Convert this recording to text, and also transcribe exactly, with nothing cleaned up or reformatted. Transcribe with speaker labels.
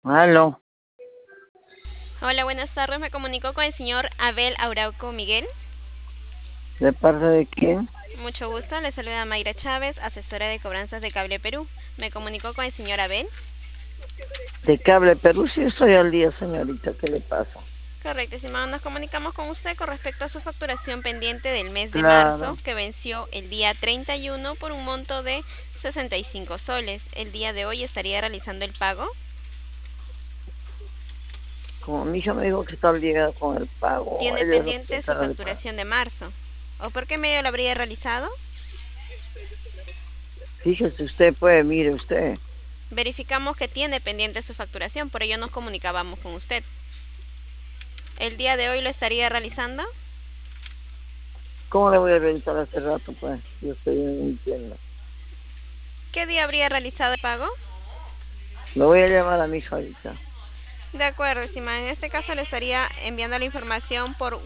Speaker 1: Aló,
Speaker 2: Hola, buenas tardes. Me comunico con el señor Abel Arauco Miguel.
Speaker 1: ¿de parte de quién?
Speaker 2: Mucho gusto. Le saluda Mayra Chávez, asesora de cobranzas de Cable Perú. Me comunico con el señor Abel.
Speaker 1: De Cable Perú, sí estoy al día, señorita, ¿qué le pasa?
Speaker 2: Correcto, estimado. Nos comunicamos con usted con respecto a su facturación pendiente del mes de marzo,
Speaker 1: Claro,
Speaker 2: que venció el día treinta y uno por un monto de sesenta y cinco soles. El día de hoy estaría realizando el pago.
Speaker 1: como mi hija me dijo que está al día con el pago,
Speaker 2: Tiene
Speaker 1: ella es la
Speaker 2: pendiente su
Speaker 1: secretaria de pago.
Speaker 2: facturación de marzo. ¿O por qué medio lo habría realizado?
Speaker 1: Fíjese usted, pues, mire usted,
Speaker 2: Verificamos que tiene pendiente su facturación, por ello nos comunicábamos con usted. El día de hoy lo estaría realizando.
Speaker 1: ¿cómo le voy a revisar hace rato, pues? Yo estoy en mi tienda.
Speaker 2: ¿Qué día habría realizado el pago?
Speaker 1: Le voy a llamar a mi hija ahorita.
Speaker 2: De acuerdo, estimada. En este caso le estaría enviando la información por